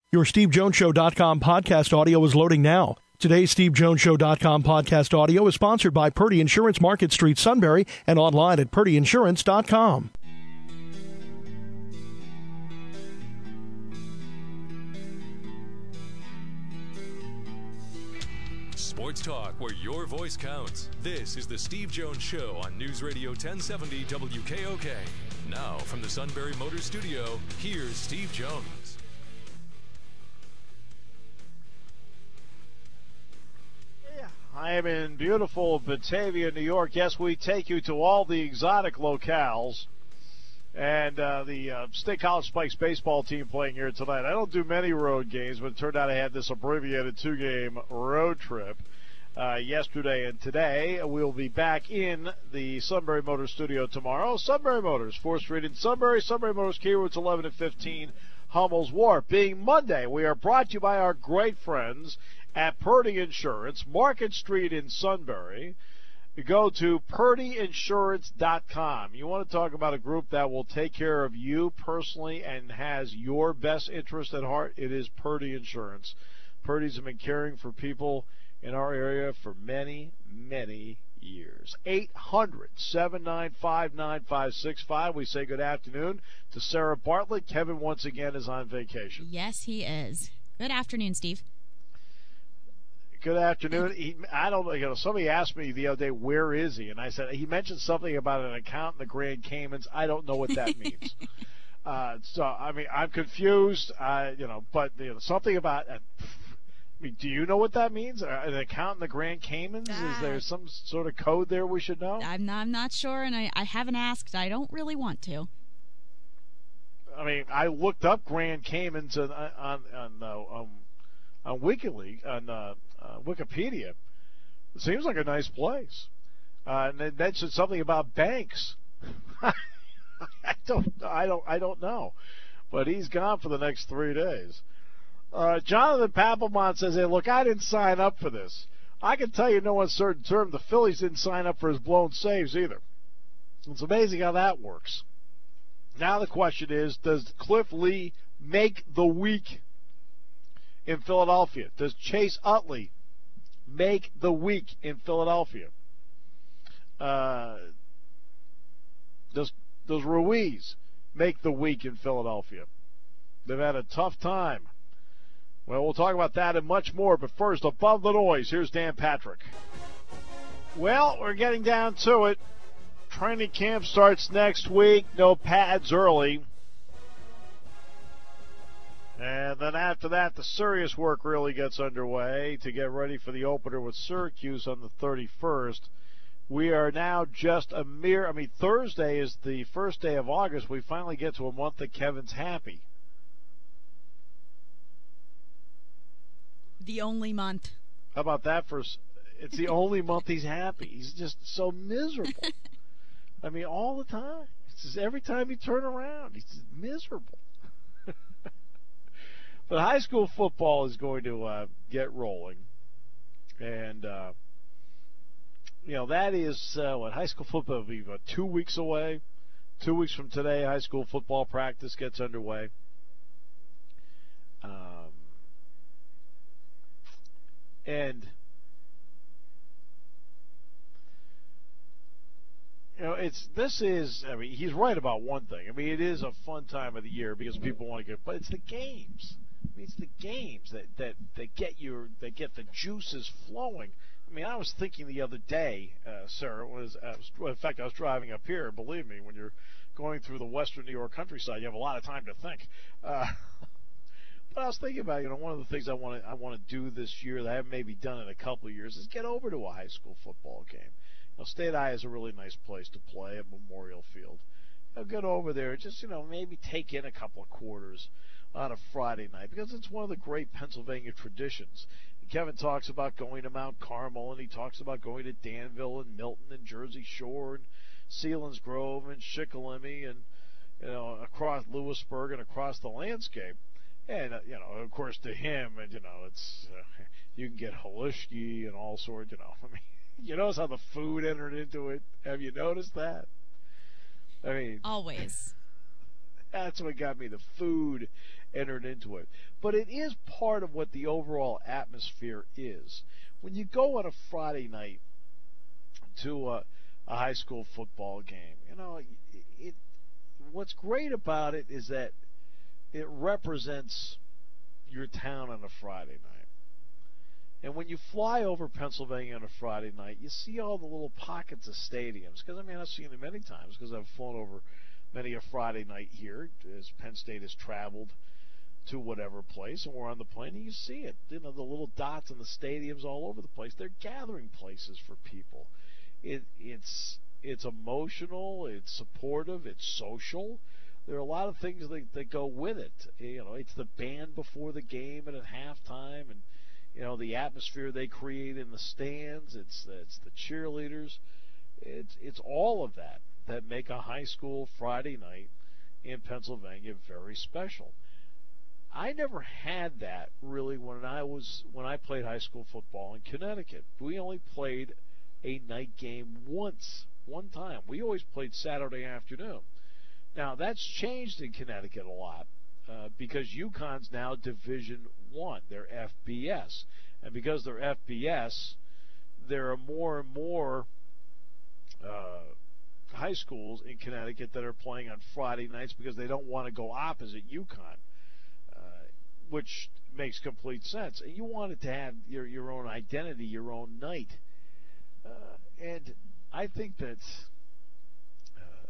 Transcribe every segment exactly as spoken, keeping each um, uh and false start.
Your Steve Jones Show dot com podcast audio is loading now. Today's Steve Jones Show dot com podcast audio is sponsored by Purdy Insurance, Market Street, Sunbury, and online at Purdy Insurance dot com. Sports talk where your voice counts. This is the Steve Jones Show on News Radio ten seventy W K O K. Now, from the Sunbury Motors Studio, here's Steve Jones. I am in beautiful Batavia, New York. Yes, we take you to all the exotic locales. And uh, the uh, State College Spikes baseball team playing here tonight. I don't do many road games, but it turned out I had this abbreviated two-game road trip uh, yesterday and today. We'll be back in the Sunbury Motors studio tomorrow. Sunbury Motors, fourth Street in Sunbury. Sunbury Motors, key routes eleven and fifteen, Hummel's Wharf. Being Monday, we are brought to you by our great friends at Purdy Insurance, Market Street in Sunbury. You go to Purdy Insurance dot com. You want to talk about a group that will take care of you personally and has your best interest at heart? It is Purdy Insurance. Purdy's have been caring for people in our area for many, many years. eight hundred, seven nine five, nine five six five. We say good afternoon to Sarah Bartlett. Kevin once again is on vacation. Yes, he is. Good afternoon, Steve. Good afternoon. He, I don't know. You know, somebody asked me the other day, where is he? And I said, he mentioned something about an account in the Grand Caymans. I don't know what that means. uh, so, I mean, I'm confused, uh, you know, but you know, something about, uh, I mean, do you know what that means? Uh, an account in the Grand Caymans? Ah. Is there some sort of code there we should know? I'm not, I'm not sure, and I, I haven't asked. I don't really want to. I mean, I looked up Grand Caymans on, on, on, uh, um, on WikiLeaks, on, uh, Uh, Wikipedia. It seems like a nice place. Uh, and it mentioned something about banks. I don't, I don't, I don't know. But he's gone for the next three days. Uh, Jonathan Papelbon says, "Hey, look, I didn't sign up for this. I can tell you, no uncertain term, the Phillies didn't sign up for his blown saves either. It's amazing how that works. Now the question is, does Cliff Lee make the week in Philadelphia? Does Chase Utley make the week in Philadelphia? Uh, does does Ruiz make the week in Philadelphia? They've had a tough time. Well, we'll talk about that and much more. But first, above the noise, here's Dan Patrick. Well, we're getting down to it. Training camp starts next week. No pads early. And then after that, the serious work really gets underway to get ready for the opener with Syracuse on the thirty-first. We are now just a mere, I mean, Thursday is the first day of August. We finally get to a month that Kevin's happy. The only month. How about that for, it's the only month he's happy. He's just so miserable. I mean, all the time. It's just every time you turn around, he's just miserable. But high school football is going to uh, get rolling. And, uh, you know, that is uh, what high school football will be about two weeks away. Two weeks from today, high school football practice gets underway. Um, and, you know, it's this is, I mean, he's right about one thing. I mean, it is a fun time of the year because people want to get, but it's the games. I mean, it's the games that, that, that get your that get the juices flowing. I mean, I was thinking the other day, uh, sir, it was, uh, in fact, I was driving up here. Believe me, when you're going through the western New York countryside, you have a lot of time to think. Uh, but I was thinking about, you know, one of the things I want to I want to do this year that I haven't maybe done in a couple of years is get over to a high school football game. You know, State High is a really nice place to play at Memorial Field. You know, get over there, just, you know, maybe take in a couple of quarters on a Friday night, because it's one of the great Pennsylvania traditions. And Kevin talks about going to Mount Carmel, and he talks about going to Danville and Milton and Jersey Shore and Sealands Grove and Shikellamy and, you know, across Lewisburg and across the landscape. And, uh, you know, of course, to him, and, you know, it's, uh, you can get Halushki and all sorts, you know. I mean, you notice how the food entered into it? Have you noticed that? I mean, always. That's what got me. The food entered into it. But it is part of what the overall atmosphere is. When you go on a Friday night to a, a high school football game, you know, it, it what's great about it is that it represents your town on a Friday night. And when you fly over Pennsylvania on a Friday night, you see all the little pockets of stadiums. Because, I mean, I've seen it many times because I've flown over many a Friday night here as Penn State has traveled to whatever place, and we're on the plane, and you see it. You know, the little dots in the stadiums all over the place. They're gathering places for people. It, it's it's emotional, it's supportive, it's social. There are a lot of things that, that go with it. You know, it's the band before the game and at halftime, and you know the atmosphere they create in the stands. It's it's the cheerleaders. It's it's all of that that make a high school Friday night in Pennsylvania very special. I never had that really when I was when I played high school football in Connecticut. We only played a night game once, one time. We always played Saturday afternoon. Now that's changed in Connecticut a lot uh, because UConn's now Division One. They're F B S, and because they're F B S, there are more and more uh, high schools in Connecticut that are playing on Friday nights because they don't want to go opposite UConn. Which makes complete sense. And you wanted to have your your own identity, your own night. Uh, and I think that uh,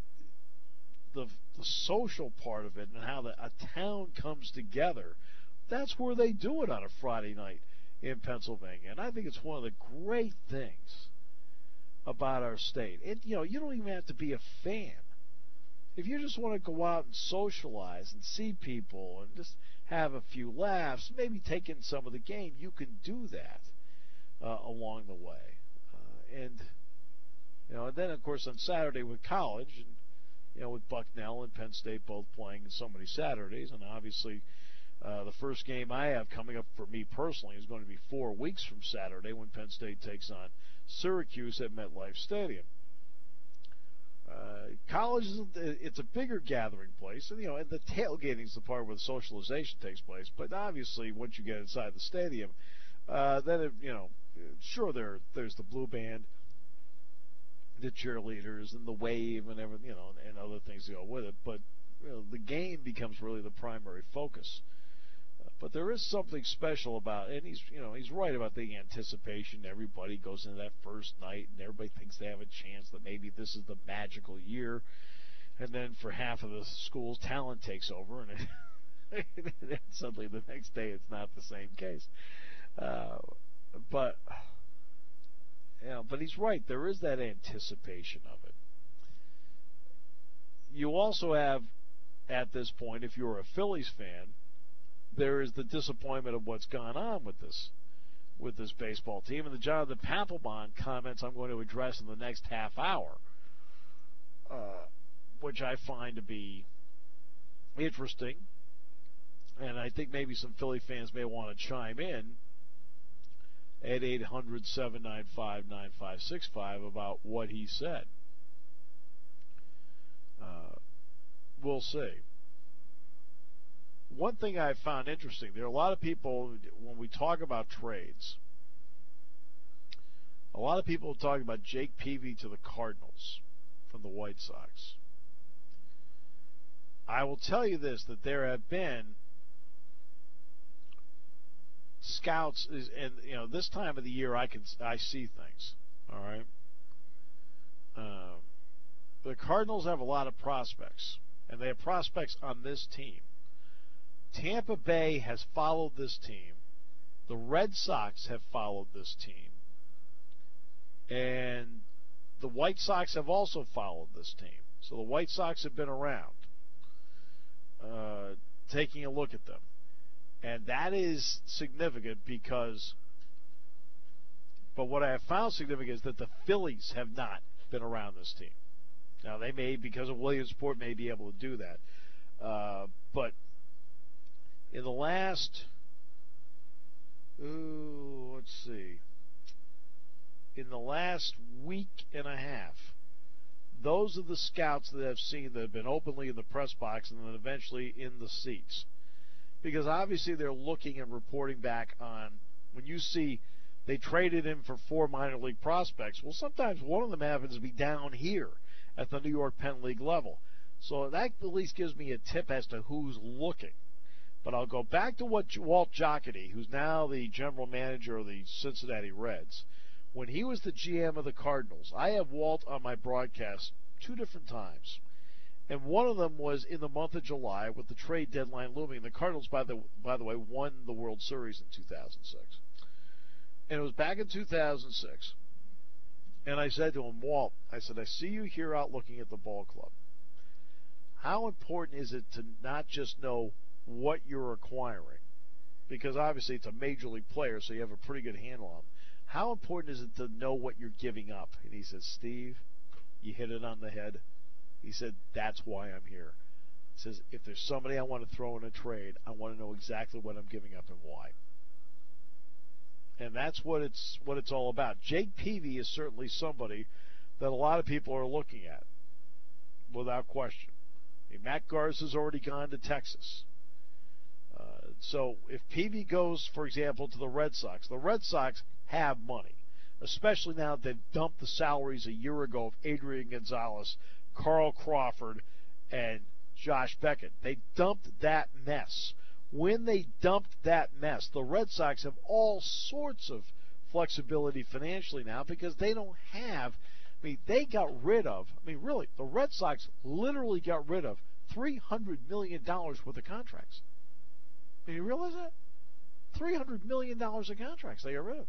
the the social part of it and how the, a town comes together, that's where they do it on a Friday night in Pennsylvania. And I think it's one of the great things about our state. And, you know, you don't even have to be a fan. If you just want to go out and socialize and see people and just have a few laughs, maybe take in some of the game, you can do that uh, along the way. Uh, and, you know, and then, of course, on Saturday with college, and, you know, with Bucknell and Penn State both playing so many Saturdays, and obviously uh, the first game I have coming up for me personally is going to be four weeks from Saturday when Penn State takes on Syracuse at MetLife Stadium. Uh, college is it's a bigger gathering place, and you know, and the tailgating is the part where the socialization takes place. But obviously, once you get inside the stadium, uh, then it, you know, sure there there's the blue band, the cheerleaders, and the wave, and everything, you know, and, and other things that go with it. But you know, the game becomes really the primary focus. Uh, but there is something special about, and he's you know he's right about the anticipation. Everybody goes into that first night, and everybody thinks they have a chance that maybe this is the magical year. And then for half of the schools, talent takes over, and, it, and then suddenly the next day it's not the same case. Uh, but you know, but he's right. There is that anticipation of it. You also have, at this point, if you're a Phillies fan, there is the disappointment of what's gone on with this with this baseball team. And the Jonathan Papelbon comments I'm going to address in the next half hour, uh, which I find to be interesting. And I think maybe some Philly fans may want to chime in at eight hundred, seven nine five, nine five six five about what he said. Uh, we'll see. One thing I found interesting, there are a lot of people, when we talk about trades, a lot of people talk about Jake Peavy to the Cardinals from the White Sox. I will tell you this, that there have been scouts, and you know, this time of the year I can I see things, all right? Um, the Cardinals have a lot of prospects, and they have prospects on this team. Tampa Bay has followed this team. The Red Sox have followed this team. And the White Sox have also followed this team. So the White Sox have been around, uh, taking a look at them. And that is significant because, but what I have found significant is that the Phillies have not been around this team. Now, they may, because of Williamsport, may be able to do that. Uh, but in the last, ooh, let's see, in the last week and a half, those are the scouts that I've seen that have been openly in the press box and then eventually in the seats. Because obviously they're looking and reporting back on, when you see they traded him for four minor league prospects, well, sometimes one of them happens to be down here at the New York Penn League level. So that at least gives me a tip as to who's looking. But I'll go back to what Walt Jocketty, who's now the general manager of the Cincinnati Reds, when he was the G M of the Cardinals. I have Walt on my broadcast two different times. And one of them was in the month of July with the trade deadline looming. The Cardinals, by the by the way, won the World Series in two thousand six. And it was back in two thousand six. And I said to him, Walt, I said, I see you here out looking at the ball club. How important is it to not just know what you're acquiring? Because obviously it's a major league player, so you have a pretty good handle on them. How important is it to know what you're giving up? And he says, Steve, you hit it on the head. He said, that's why I'm here. He says, if there's somebody I want to throw in a trade, I want to know exactly what I'm giving up and why. And that's what it's what it's all about. Jake Peavy is certainly somebody that a lot of people are looking at, without question. I mean, Matt Garza's already gone to Texas. Uh, so if Peavy goes, for example, to the Red Sox, the Red Sox have money, especially now that they've dumped the salaries a year ago of Adrian Gonzalez, Carl Crawford, and Josh Beckett. They dumped that mess. When they dumped that mess, the Red Sox have all sorts of flexibility financially now because they don't have, I mean, they got rid of, I mean, really, the Red Sox literally got rid of three hundred million dollars worth of contracts. Do you realize that? three hundred million dollars of contracts they got rid of.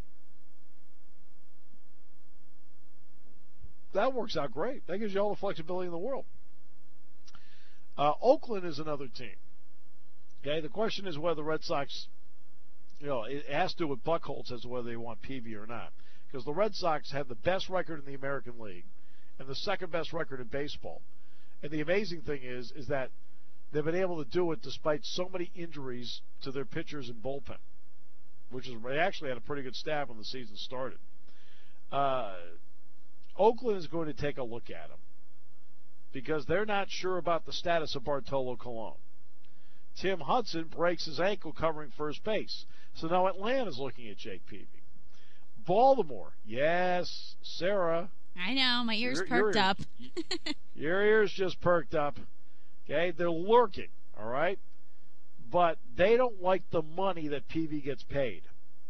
That works out great. That gives you all the flexibility in the world. Uh, Oakland is another team. Okay, the question is whether the Red Sox, you know, it has to do with Buchholz as to whether they want Peavy or not. Because the Red Sox have the best record in the American League and the second best record in baseball. And the amazing thing is, is that they've been able to do it despite so many injuries to their pitchers and bullpen, which is they actually had a pretty good staff when the season started. Uh, Oakland is going to take a look at him because they're not sure about the status of Bartolo Colon. Tim Hudson breaks his ankle covering first base. So now Atlanta's looking at Jake Peavy. Baltimore, yes, Sarah. I know, my ears your, perked your, up. Your ears just perked up. Okay, they're lurking, all right? But they don't like the money that Peavy gets paid.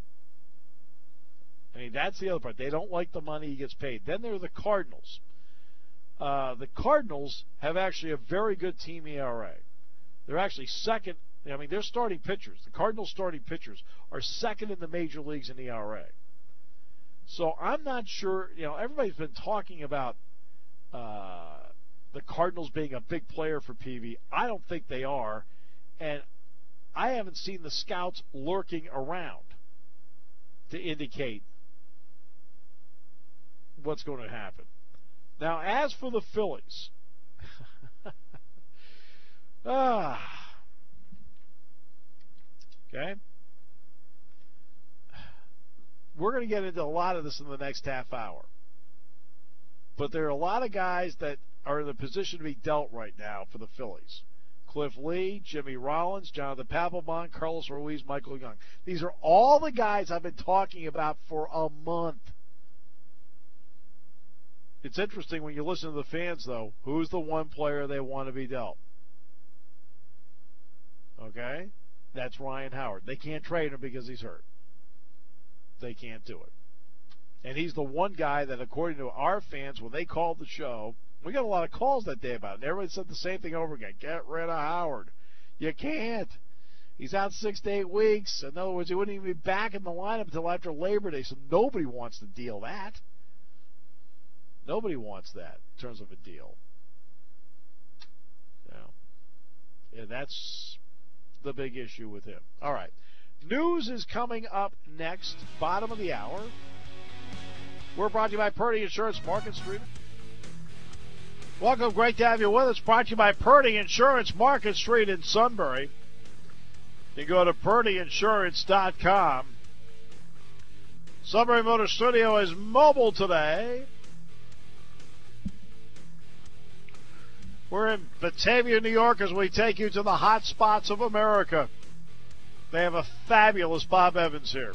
I mean, that's the other part. They don't like the money he gets paid. Then there are the Cardinals. Uh, the Cardinals have actually a very good team E R A. They're actually second. I mean, they're starting pitchers. The Cardinals' starting pitchers are second in the major leagues in E R A. So I'm not sure. You know, everybody's been talking about uh, the Cardinals being a big player for Peavy. I don't think they are, and I haven't seen the scouts lurking around to indicate what's going to happen. Now, as for the Phillies, ah, okay, we're going to get into a lot of this in the next half hour. But there are a lot of guys that are in the position to be dealt right now for the Phillies. Cliff Lee, Jimmy Rollins, Jonathan Papelbon, Carlos Ruiz, Michael Young. These are all the guys I've been talking about for a month. It's interesting when you listen to the fans, though, who's the one player they want to be dealt? Okay? That's Ryan Howard. They can't trade him because he's hurt. They can't do it. And he's the one guy that, according to our fans, when they called the show, we got a lot of calls that day about it. And everybody said the same thing over again. Get rid of Howard. You can't. He's out six to eight weeks. In other words, he wouldn't even be back in the lineup until after Labor Day. So nobody wants to deal that. Nobody wants that in terms of a deal. Yeah. And that's the big issue with him. All right. News is coming up next, bottom of the hour. We're brought to you by Purdy Insurance, Market Street. Welcome, great to have you with us. Brought to you by Purdy Insurance, Market Street in Sunbury. You can go to Purdy Insurance dot com. Sunbury Motor Studio is mobile today. We're in Batavia, New York, as we take you to the hot spots of America. They have a fabulous Bob Evans here.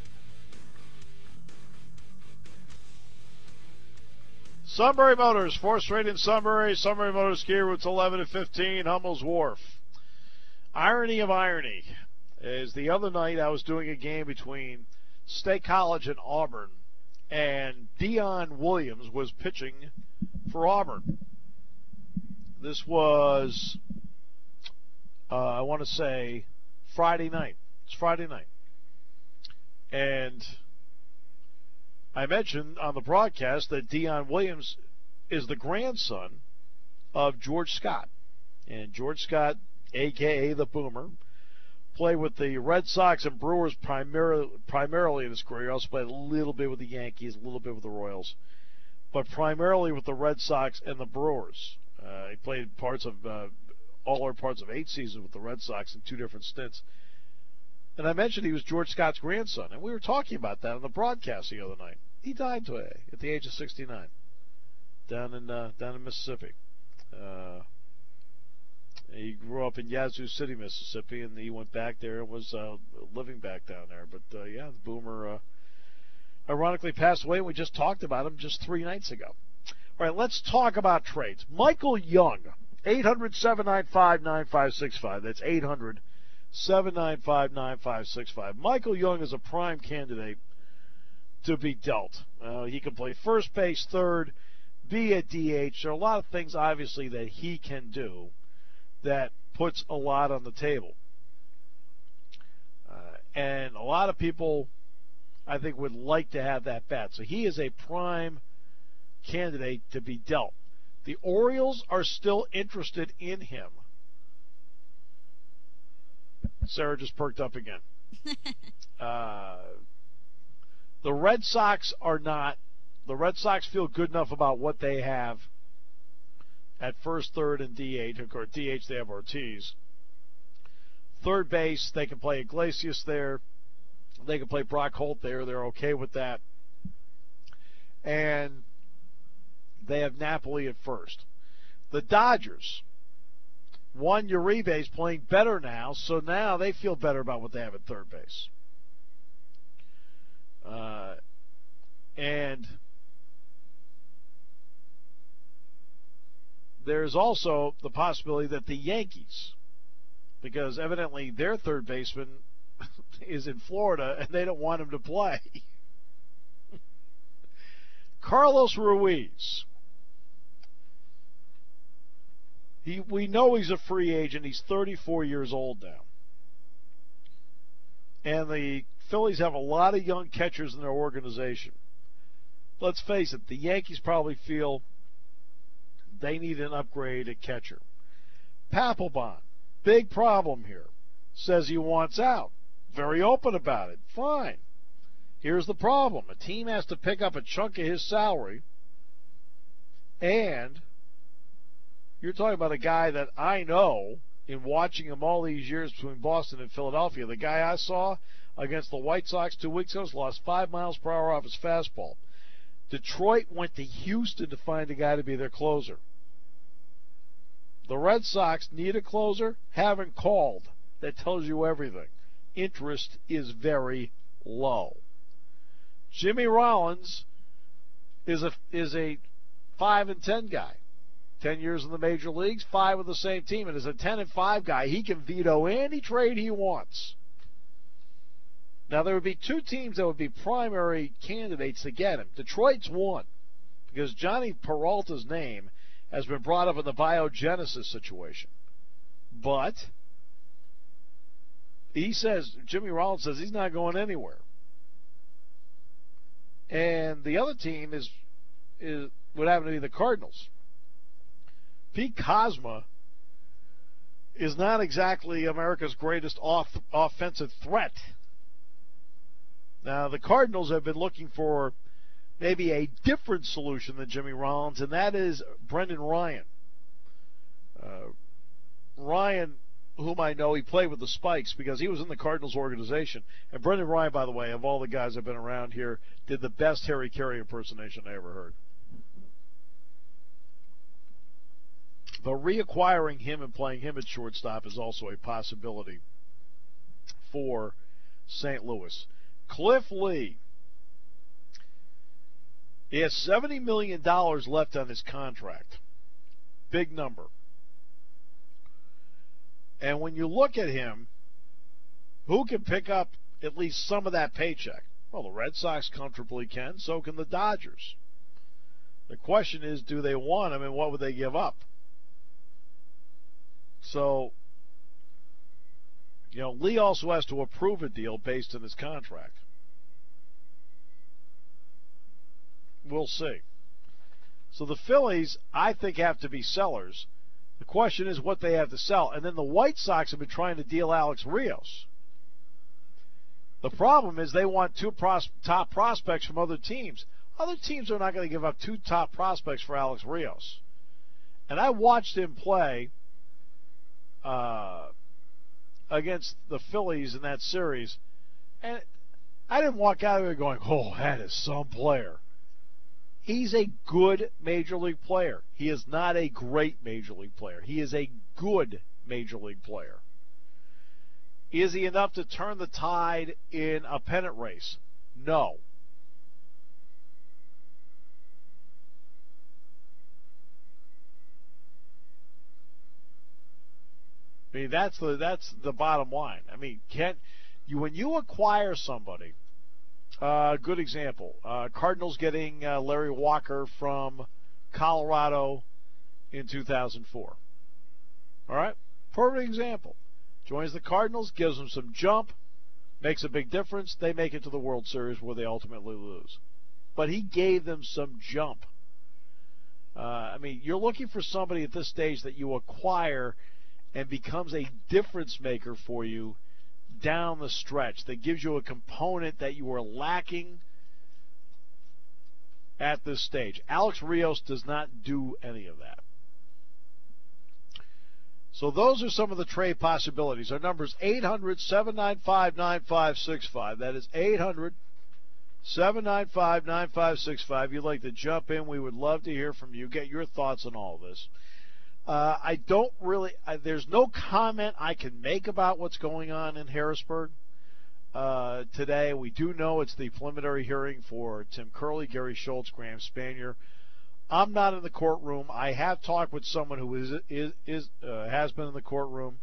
Sunbury Motors, fourth Street in Sunbury. Sunbury Motors ski routes eleven and fifteen, Hummel's Wharf. Irony of irony is the other night I was doing a game between State College and Auburn, and Dion Williams was pitching for Auburn. This was, uh, I want to say, Friday night. It's Friday night. And I mentioned on the broadcast that Dion Williams is the grandson of George Scott. And George Scott, a k a the Boomer, played with the Red Sox and Brewers primarily, primarily in his career. He also played a little bit with the Yankees, a little bit with the Royals, but primarily with the Red Sox and the Brewers. Uh, he played parts of uh, all or parts of eight seasons with the Red Sox in two different stints. And I mentioned he was George Scott's grandson, and we were talking about that on the broadcast the other night. He died today at the age of sixty-nine down in uh, down in Mississippi. Uh, he grew up in Yazoo City, Mississippi, and he went back there and was uh, living back down there. But uh, yeah, the Boomer uh, ironically passed away. And we just talked about him just three nights ago. All right, let's talk about trades. Michael Young, eight hundred, seven nine five, nine five six five. That's eight hundred, seven nine five, nine five six five. Michael Young is a prime candidate to be dealt. Uh, he can play first base, third, be a D H. There are a lot of things, obviously, that he can do that puts a lot on the table. Uh, and a lot of people, I think, would like to have that bat. So he is a prime candidate to be dealt. The Orioles are still interested in him. Sarah just perked up again. uh, the Red Sox are not. The Red Sox feel good enough about what they have at first, third, and D H. Of course, D H, they have Ortiz. Third base, they can play Iglesias there. They can play Brock Holt there. They're okay with that. And they have Napoli at first. The Dodgers, Juan Uribe is playing better now, so now they feel better about what they have at third base. Uh, and there's also the possibility that the Yankees, because evidently their third baseman is in Florida and they don't want him to play. Carlos Ruiz. He, we know he's a free agent. He's thirty-four years old now. And the Phillies have a lot of young catchers in their organization. Let's face it, the Yankees probably feel they need an upgrade at catcher. Papelbon, big problem here. Says he wants out. Very open about it. Fine. Here's the problem. A team has to pick up a chunk of his salary, and you're talking about a guy that I know, in watching him all these years between Boston and Philadelphia, the guy I saw against the White Sox two weeks ago lost five miles per hour off his fastball. Detroit went to Houston to find a guy to be their closer. The Red Sox need a closer, haven't called. That tells you everything. Interest is very low. Jimmy Rollins is a is a five and ten guy. Ten years in the major leagues, five with the same team, and as a ten and five guy, he can veto any trade he wants. Now there would be two teams that would be primary candidates to get him. Detroit's one, because Johnny Peralta's name has been brought up in the biogenesis situation. But he says, Jimmy Rollins says he's not going anywhere. And the other team is, is would happen to be the Cardinals. Pete Kozma is not exactly America's greatest off, offensive threat. Now, the Cardinals have been looking for maybe a different solution than Jimmy Rollins, and that is Brendan Ryan. Uh, Ryan, whom I know, he played with the Spikes because he was in the Cardinals organization. And Brendan Ryan, by the way, of all the guys that have been around here, did the best Harry Carey impersonation I ever heard. But reacquiring him and playing him at shortstop is also a possibility for Saint Louis. Cliff Lee. He has seventy million dollars left on his contract. Big number. And when you look at him, who can pick up at least some of that paycheck? Well, the Red Sox comfortably can. So can the Dodgers. The question is, do they want him, and what would they give up? So, you know, Lee also has to approve a deal based on his contract. We'll see. So the Phillies, I think, have to be sellers. The question is what they have to sell. And then the White Sox have been trying to deal Alex Rios. The problem is they want two pros- top prospects from other teams. Other teams are not going to give up two top prospects for Alex Rios. And I watched him play uh, against the Phillies in that series, and I didn't walk out of there going, oh, that is some player. He's a good Major League player. He is not a great Major League player. He is a good Major League player. Is he enough to turn the tide in a pennant race? No. I mean, that's the that's the bottom line. I mean, can you when you acquire somebody? A uh, good example: uh, Cardinals getting uh, Larry Walker from Colorado in two thousand four. All right, perfect example. Joins the Cardinals, gives them some jump, makes a big difference. They make it to the World Series where they ultimately lose. But he gave them some jump. Uh, I mean, you're looking for somebody at this stage that you acquire and becomes a difference maker for you down the stretch, that gives you a component that you were lacking at this stage. Alex Rios does not do any of that. So those are some of the trade possibilities. Our number is eight hundred, seven nine five, nine five six five. That is eight hundred, seven nine five, nine five six five. If you'd like to jump in, we would love to hear from you. Get your thoughts on all this. Uh, I don't really, I, there's no comment I can make about what's going on in Harrisburg uh, today. We do know it's the preliminary hearing for Tim Curley, Gary Schultz, Graham Spanier. I'm not in the courtroom. I have talked with someone who is is, is uh, has been in the courtroom,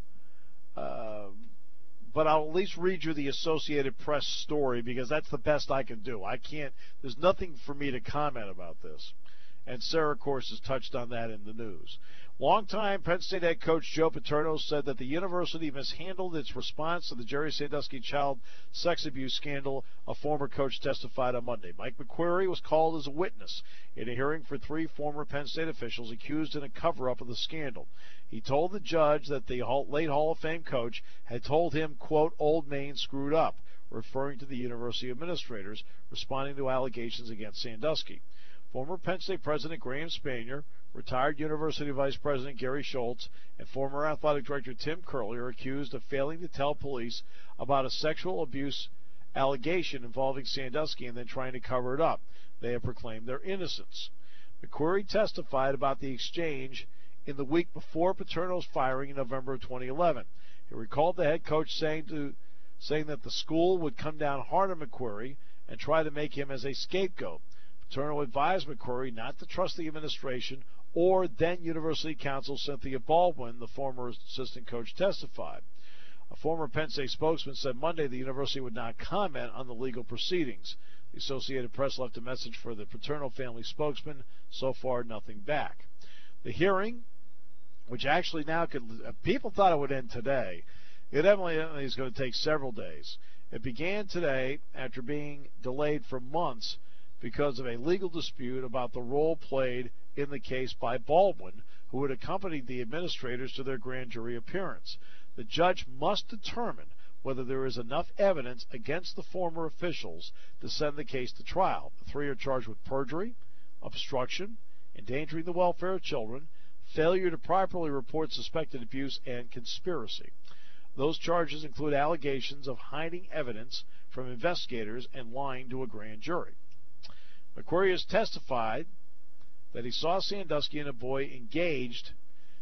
uh, but I'll at least read you the Associated Press story because that's the best I can do. I can't. There's nothing for me to comment about this. And Sarah, of course, has touched on that in the news. Longtime Penn State head coach Joe Paterno said that the university mishandled its response to the Jerry Sandusky child sex abuse scandal, a former coach testified on Monday. Mike McQuarrie was called as a witness in a hearing for three former Penn State officials accused in a cover-up of the scandal. He told the judge that the late Hall of Fame coach had told him, quote, Old Main screwed up, referring to the university administrators responding to allegations against Sandusky. Former Penn State President Graham Spanier, retired University Vice President Gary Schultz, and former Athletic Director Tim Curley are accused of failing to tell police about a sexual abuse allegation involving Sandusky and then trying to cover it up. They have proclaimed their innocence. McQuarrie testified about the exchange in the week before Paterno's firing in November of twenty eleven. He recalled the head coach saying to saying that the school would come down hard on McQuarrie and try to make him as a scapegoat. Paterno advised McQuarrie not to trust the administration or then University Counsel Cynthia Baldwin, the former assistant coach, testified. A former Penn State spokesman said Monday the university would not comment on the legal proceedings. The Associated Press left a message for the Paterno family spokesman. So far, nothing back. The hearing, which actually now could, people thought it would end today. It evidently is going to take several days. It began today after being delayed for months because of a legal dispute about the role played in the case by Baldwin, who had accompanied the administrators to their grand jury appearance. The judge must determine whether there is enough evidence against the former officials to send the case to trial. The three are charged with perjury, obstruction, endangering the welfare of children, failure to properly report suspected abuse, and conspiracy. Those charges include allegations of hiding evidence from investigators and lying to a grand jury. McQuarrie has testified that he saw Sandusky and a boy engaged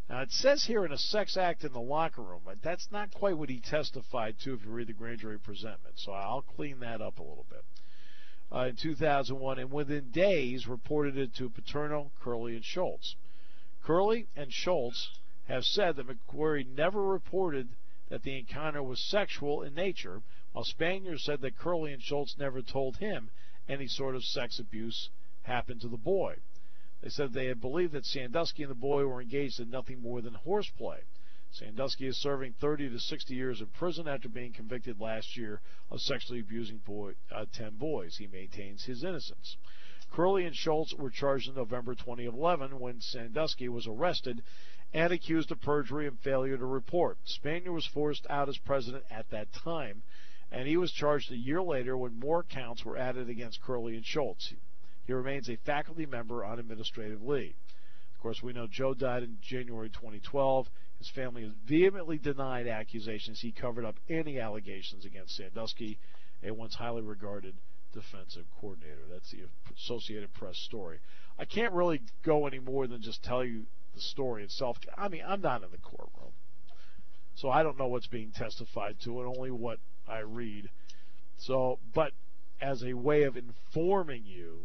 Now, it says here in a sex act in the locker room, but that's not quite what he testified to if you read the grand jury presentment, so I'll clean that up a little bit. Uh, in two thousand one, and within days reported it to Paterno, Curley, and Schultz. Curley and Schultz have said that McQuarrie never reported that the encounter was sexual in nature, while Spanier said that Curley and Schultz never told him any sort of sex abuse happened to the boy. They said they had believed that Sandusky and the boy were engaged in nothing more than horseplay. Sandusky is serving thirty to sixty years in prison after being convicted last year of sexually abusing boy, uh, ten boys. He maintains his innocence. Curley and Schultz were charged in November twenty eleven when Sandusky was arrested and accused of perjury and failure to report. Spanier was forced out as president at that time, and he was charged a year later when more counts were added against Curley and Schultz. He remains a faculty member on administrative leave. Of course, we know Joe died in January twenty twelve. His family has vehemently denied accusations he covered up any allegations against Sandusky, a once highly regarded defensive coordinator. That's the Associated Press story. I can't really go any more than just tell you the story itself. I mean, I'm not in the courtroom, so I don't know what's being testified to and only what I read. So, but as a way of informing you,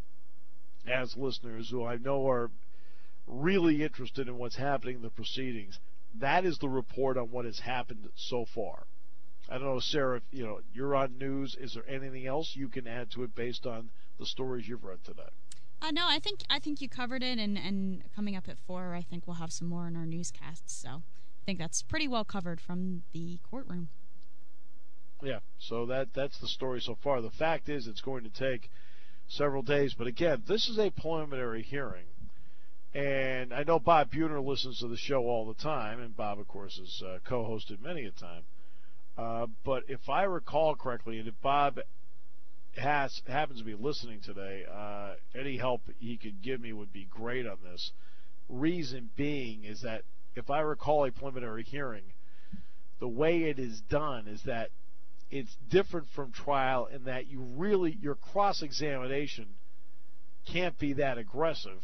as listeners who I know are really interested in what's happening in the proceedings, that is the report on what has happened so far. I don't know, Sarah, if you know you're on news. Is there anything else you can add to it based on the stories you've read today? Uh, no, I think I think you covered it, and, and coming up at four, I think we'll have some more in our newscasts. So I think that's pretty well covered from the courtroom. Yeah, so that that's the story so far. The fact is, it's going to take several days, but again, this is a preliminary hearing. And I know Bob Buhner listens to the show all the time, and Bob, of course, has uh, co-hosted many a time. Uh, but if I recall correctly, and if Bob has happens to be listening today, uh, any help he could give me would be great on this. Reason being is that if I recall a preliminary hearing, the way it is done is that it's different from trial in that you really, your cross-examination can't be that aggressive.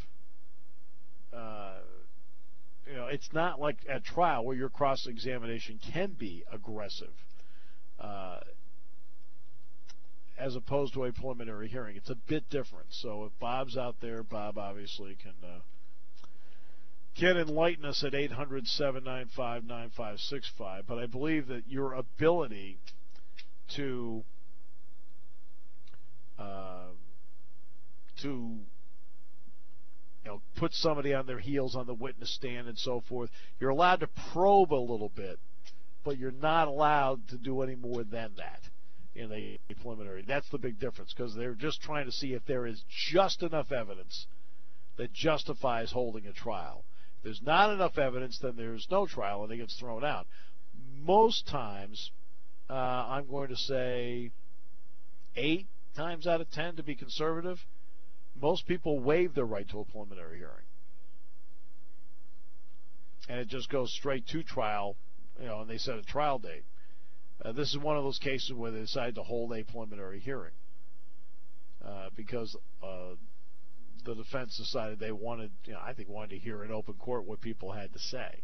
Uh, you know, it's not like at trial where your cross-examination can be aggressive, uh, as opposed to a preliminary hearing. It's a bit different. So if Bob's out there, Bob obviously can uh, can enlighten us at eight hundred, seven nine five, nine five six five. But I believe that your ability to uh, to you know, put somebody on their heels on the witness stand and so forth. You're allowed to probe a little bit, but you're not allowed to do any more than that in a preliminary. That's the big difference, because they're just trying to see if there is just enough evidence that justifies holding a trial. If there's not enough evidence, then there's no trial and it gets thrown out. Most times, uh, I'm going to say eight times out of ten to be conservative, most people waive their right to a preliminary hearing. And it just goes straight to trial, you know, and they set a trial date. Uh, this is one of those cases where they decided to hold a preliminary hearing uh, because uh, the defense decided they wanted, you know, I think wanted to hear in open court what people had to say.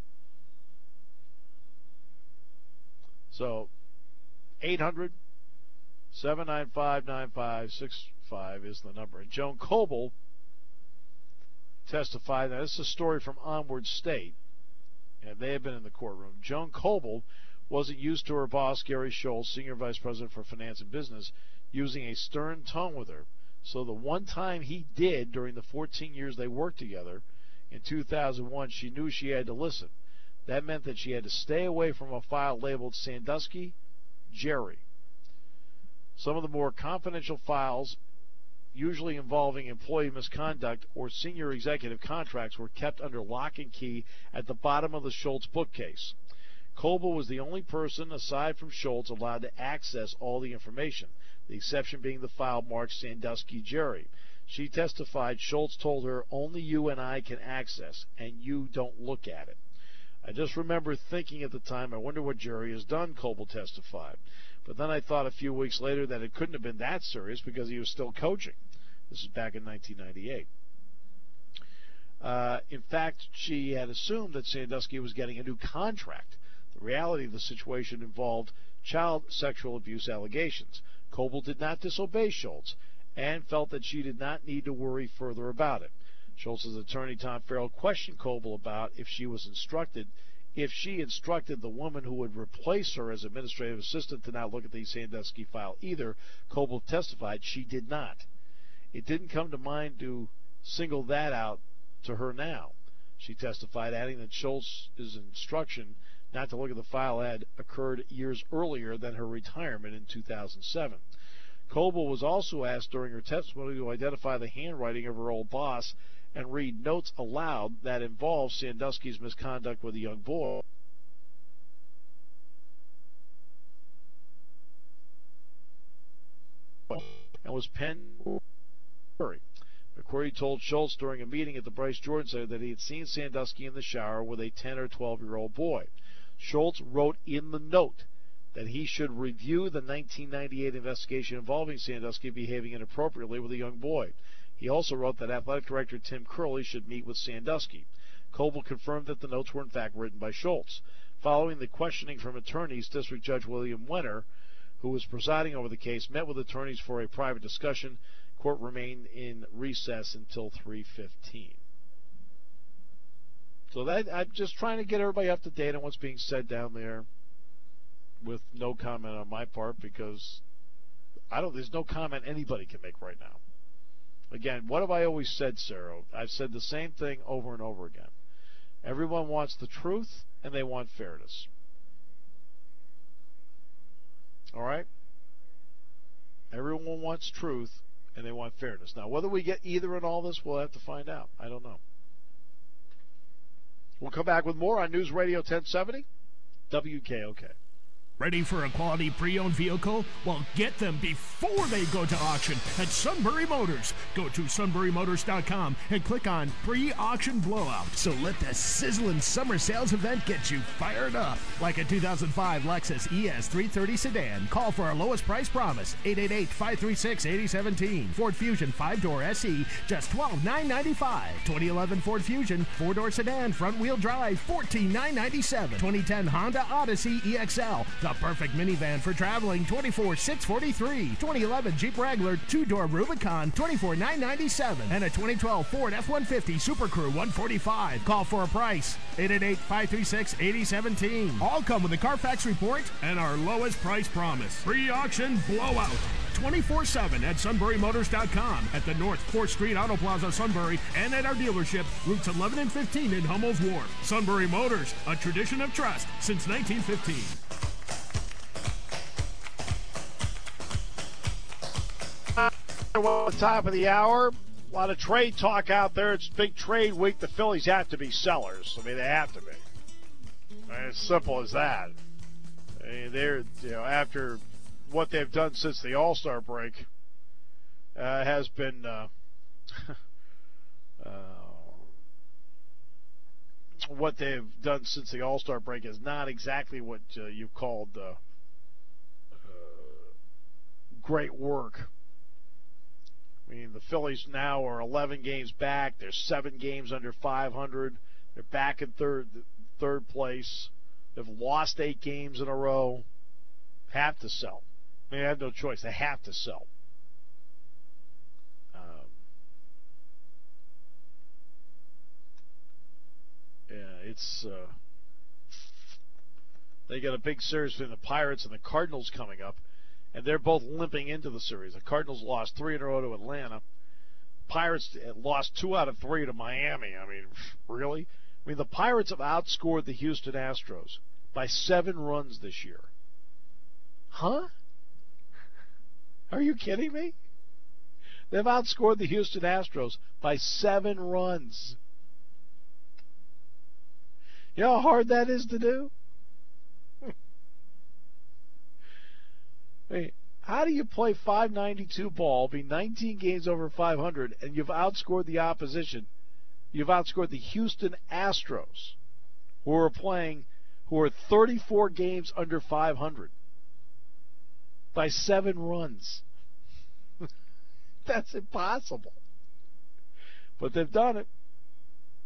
So, eight hundred, seven nine five, nine five six five is the number. And Joan Coble testified. Now, this is a story from Onward State, and they have been in the courtroom. Joan Coble wasn't used to her boss, Gary Schultz, Senior Vice President for Finance and Business, using a stern tone with her. So the one time he did during the fourteen years they worked together, in two thousand one, she knew she had to listen. That meant that she had to stay away from a file labeled Sandusky, Jerry. Some of the more confidential files, usually involving employee misconduct or senior executive contracts, were kept under lock and key at the bottom of the Schultz bookcase. Coble was the only person, aside from Schultz, allowed to access all the information, the exception being the file marked Sandusky Jerry. She testified Schultz told her, only you and I can access, and you don't look at it. I just remember thinking at the time, I wonder what Jerry has done, Coble testified. But then I thought a few weeks later that it couldn't have been that serious because he was still coaching. This is back in nineteen ninety-eight. Uh, in fact, she had assumed that Sandusky was getting a new contract. The reality of the situation involved child sexual abuse allegations. Coble did not disobey Schultz and felt that she did not need to worry further about it. Schultz's attorney, Tom Farrell, questioned Coble about if she was instructed, if she instructed the woman who would replace her as administrative assistant to not look at the Sandusky file either. Coble testified she did not. It didn't come to mind to single that out to her now. She testified, adding that Schultz's instruction not to look at the file had occurred years earlier than her retirement in two thousand seven. Coble was also asked during her testimony to identify the handwriting of her old boss and read notes aloud that involved Sandusky's misconduct with a young boy. And was penned. McQuarrie told Schultz during a meeting at the Bryce Jordan Center that he had seen Sandusky in the shower with a ten or twelve-year-old boy. Schultz wrote in the note that he should review the nineteen ninety-eight investigation involving Sandusky behaving inappropriately with a young boy. He also wrote that Athletic Director Tim Curley should meet with Sandusky. Coble confirmed that the notes were in fact written by Schultz. Following the questioning from attorneys, District Judge William Wenner, who was presiding over the case, met with attorneys for a private discussion. Court remained in recess until three fifteen. So that, I'm just trying to get everybody up to date on what's being said down there, with no comment on my part, because I don't. There's no comment anybody can make right now. Again, what have I always said, Sarah? I've said the same thing over and over again. Everyone wants the truth, and they want fairness. All right? Everyone wants truth, and they want fairness. Now, whether we get either in all this, we'll have to find out. I don't know. We'll come back with more on News Radio ten seventy, W K O K. Ready for a quality pre-owned vehicle? Well, get them before they go to auction at Sunbury Motors. Go to sunbury motors dot com and click on pre-auction blowout. So let the sizzling summer sales event get you fired up. Like a two thousand five Lexus E S three thirty sedan. Call for our lowest price promise. eight eight eight, five three six, eight zero one seven. Ford Fusion five-door S E, just twelve thousand nine hundred ninety-five dollars. twenty eleven Ford Fusion four-door sedan, front-wheel drive, fourteen thousand nine hundred ninety-seven dollars. twenty ten Honda Odyssey E X L. The perfect minivan for traveling, twenty-four thousand six hundred forty-three dollars. twenty eleven Jeep Wrangler two-door Rubicon, twenty-four thousand nine hundred ninety-seven dollars. And a twenty twelve Ford F one fifty Super Crew one hundred forty-five dollars. Call for a price. eight eight eight, five three six, eight zero one seven. All come with a Carfax report and our lowest price promise. Pre-auction blowout. twenty-four seven at sunbury motors dot com, at the North fourth Street Auto Plaza, Sunbury, and at our dealership, routes eleven and fifteen in Hummel's Wharf. Sunbury Motors, a tradition of trust since nineteen fifteen. Well, at the top of the hour, a lot of trade talk out there. It's big trade week. The Phillies have to be sellers. I mean, they have to be. I mean, it's simple as that. I mean, they're, you know, after what they've done since the All-Star break, uh, has been uh, uh, what they've done since the All-Star break is not exactly what uh, you called uh, uh, great work. I mean, the Phillies now are eleven games back. They're seven games under five hundred. They're back in third third place. They've lost eight games in a row. Have to sell. I mean, they have no choice. They have to sell. Um, yeah, it's uh, they got a big series between the Pirates and the Cardinals coming up. And they're both limping into the series. The Cardinals lost three in a row to Atlanta. Pirates lost two out of three to Miami. I mean, really? I mean, the Pirates have outscored the Houston Astros by seven runs this year. Huh? Are you kidding me? They've outscored the Houston Astros by seven runs. You know how hard that is to do? Hey, how do you play five ninety-two ball, be nineteen games over five hundred, and you've outscored the opposition? You've outscored the Houston Astros, who are playing, who are thirty-four games under five hundred, by seven runs. That's impossible. But they've done it.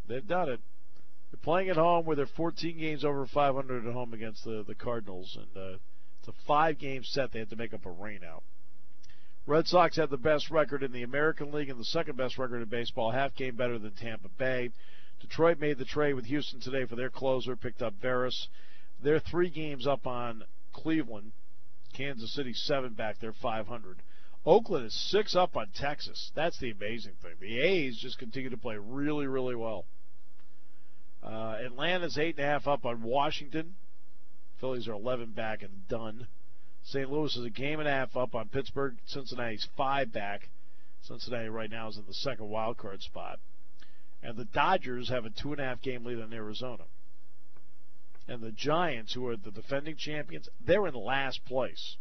They've done it. They're playing at home where they're fourteen games over five hundred at home against the, the Cardinals, and uh, it's a five-game set. They had to make up a rainout. Red Sox have the best record in the American League and the second-best record in baseball, half game better than Tampa Bay. Detroit made the trade with Houston today for their closer, picked up Veras. They're three games up on Cleveland. Kansas City seven back. They're five hundred. Oakland is six up on Texas. That's the amazing thing. The A's just continue to play really, really well. Uh, Atlanta's eight and a half up on Washington. Phillies are eleven back and done. Saint Louis is a game and a half up on Pittsburgh. Cincinnati's five back. Cincinnati right now is in the second wild card spot. And the Dodgers have a two and a half game lead on Arizona. And the Giants, who are the defending champions, they're in last place.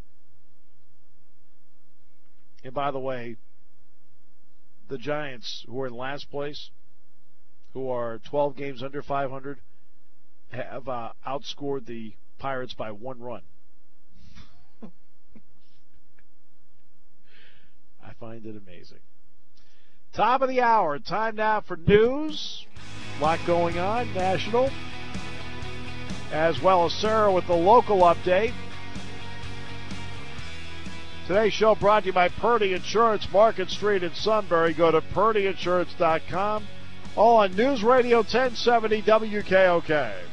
And by the way, the Giants, who are in last place, who are twelve games under five hundred, have uh, outscored the Pirates by one run. I find it amazing. Top of the hour. Time now for news. A lot going on, national. As well as Sarah with the local update. Today's show brought to you by Purdy Insurance, Market Street in Sunbury. Go to purdy insurance dot com. All on News Radio ten seventy W K O K.